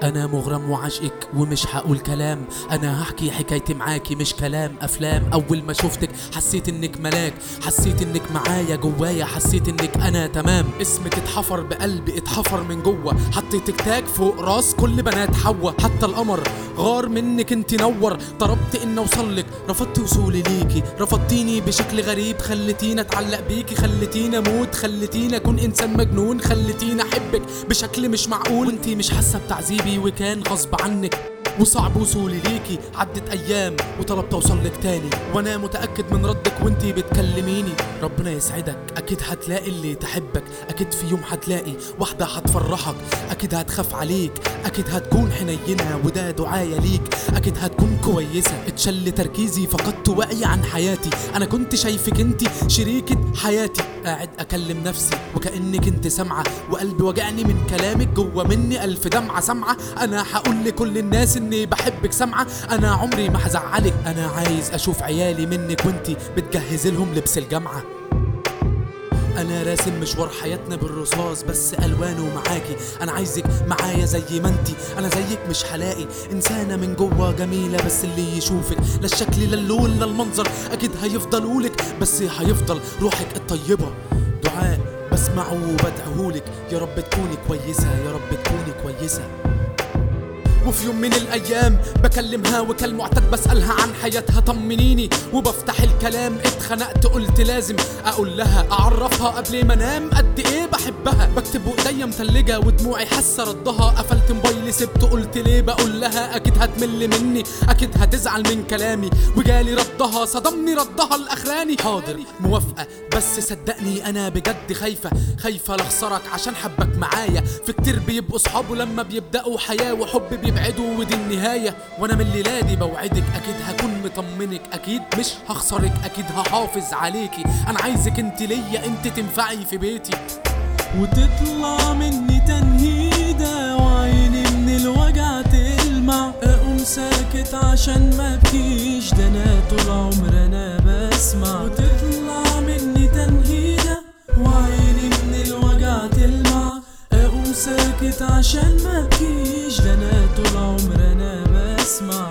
انا مغرم وعاشقك ومش هقول كلام، انا هحكي حكايتي معاكي مش كلام افلام. اول ما شفتك حسيت انك ملاك، حسيت انك معايا جوايا، حسيت انك انا تمام. اسمك اتحفر بقلبي، اتحفر من جوه، حطيتك تاج فوق راس كل بنات حوا. حتى القمر غار منك انت نور، طلبت ان اوصلك رفضت وصولي ليكي، رفضتيني بشكل غريب، خلتيني اتعلق بيكي، خلتيني اموت، خلتيني اكون انسان مجنون، خلتيني احبك بشكل مش معقول. وانتي مش حاسه بتعذيبي وكان غصب عنك، وصعب وصولي ليكي. عدت ايام وطلبت اوصلك تاني، وانا متاكد من ردك وانتي بتكلميني. ربنا يسعدك، اكيد هتلاقي اللي تحبك، اكيد في يوم هتلاقي واحده هتفرحك، اكيد هتخاف عليك، اكيد هتكون حنينه وده دعايه ليك، اكيد هتكون كويسه. اتشل تركيزي فقدت وعي عن حياتي، انا كنت شايفك انتي شريكه حياتي. قاعد اكلم نفسي وكانك انت سامعه، وقلبي وجعني من كلامك، جوا مني الف دمعه سامعه. انا هقول لكل الناس اني بحبك سامعه، انا عمري ما هزعلك، انا عايز اشوف عيالي منك وانتي بتجهزي لهم لبس الجامعه. انا راسم مشوار حياتنا بالرصاص بس الوانه معاكي، انا عايزك معايا زي ما انتي، انا زيك مش هلاقي انسانه من جوا جميله، بس اللي يشوفك لا الشكل لا اللون لا المنظر اكيد هيفضلولك، بس هيفضل روحك الطيبه. دعاء بسمعه وبدعهولك، يا رب تكوني كويسه، يا رب تكوني كويسه. وفي يوم من الايام بكلمها وكالمعتاد بسألها عن حياتها طمنيني، وبفتح الكلام اتخنقت قلت لازم اقول لها، اعرفها قبل ما انام قد ايه بحبها. بكتب وايديا متلجه ودموعي حاسه ردها، قفلت موبايلي سبته قلت ليه بقول لها، اكيد هتمل مني، اكيد هتزعل من كلامي، وجالي ردها صدمني ردها الاخراني. حاضر موافقه بس صدقني انا بجد خايفه، خايفه لاخسرك عشان حبك معايا. في كتير بيبقوا صحابه لما بيبداوا حياه وحب بيبعدوا ودي النهايه، وانا من الليله دي بوعدك اكيد هكون مطمنك، اكيد مش هخسرك، اكيد هحافظ عليكي. انا عايزك انت ليا، انت تنفعي في بيتي. وتطلع مني تنهيدة وعيني من الوجع تلمع، اقوم ساكت عشان ما ابكيش، ده انا طول عمر انا بسمع. وتطلع مني تنهيدة وعيني من الوجع تلمع، اقوم ساكت عشان ما ابكيش، ده انا طول عمر انا بسمع.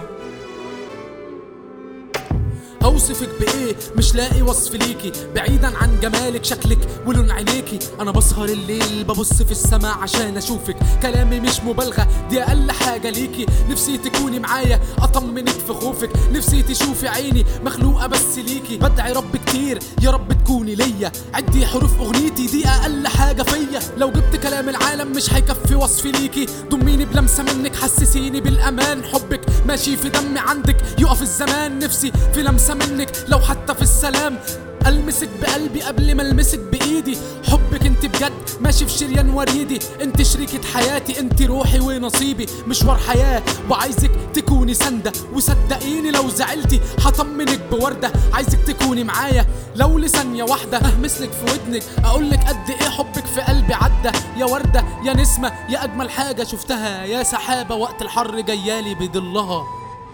اوصفك بايه مش لاقي وصف ليكي، بعيدا عن جمالك شكلك ولون عينيكي. انا بسهر الليل ببص في السماء عشان اشوفك، كلامي مش مبالغه دي اقل حاجه ليكي. نفسي تكوني معايا اطمنك في خوفك، نفسي تشوفي عيني مخلوقه بس ليكي. بدعي رب كتير يا رب تكوني ليا، عدي حروف اغنيتي دي اقل حاجه فيا. لو جبت كلام العالم مش هيكفي وصف ليكي، ضميني بلمسه منك حسسيني بالامان. حبك ماشي في دمي عندك يقف الزمان، نفسي في لمسه منك لو حتى في السلام، ألمسك بقلبي قبل ما ألمسك بإيدي. حبك انت بجد ماشي في شريان وريدي، انت شريكة حياتي، انت روحي ونصيبي. مشوار حياة وعايزك تكوني سندة، وصدقيني لو زعلتي هطمنك بوردة. عايزك تكوني معايا لو لثانية واحدة، أهمسلك في ودنك أقولك قد ايه حبك في قلبي عدى. يا وردة يا نسمة يا أجمل حاجة شفتها، يا سحابة وقت الحر جيالي بضلها.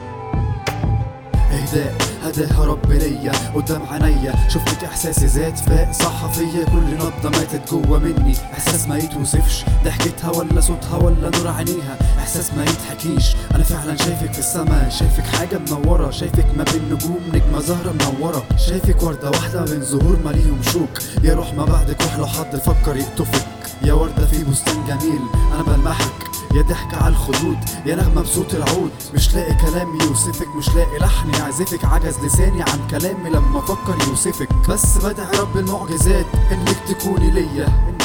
اهداء هداها رب ليا قدام عينيا، شفتك احساسي زاد فاق صح فيا، كل نبضه ماتت جوا مني، احساس ما يتوصفش، ضحكتها ولا صوتها ولا نور عينيها، احساس ما يتحكيش. انا فعلا شايفك في السما، شايفك حاجه منوره، شايفك ما بين نجوم نجمه زهره منوره، شايفك ورده واحده بين زهور ماليهم شوك. يا روح ما بعدك روح لو حد فكر يقطفك، يا ورده في بستان جميل انا بلمحك، يا ضحكة على الخدود يا نغمة بصوت العود. مش لاقي كلام يوصفك، مش لاقي لحن يعزفك، عجز لساني عن كلامي لما افكر يوصفك، بس بدعي رب المعجزات انك تكوني ليا.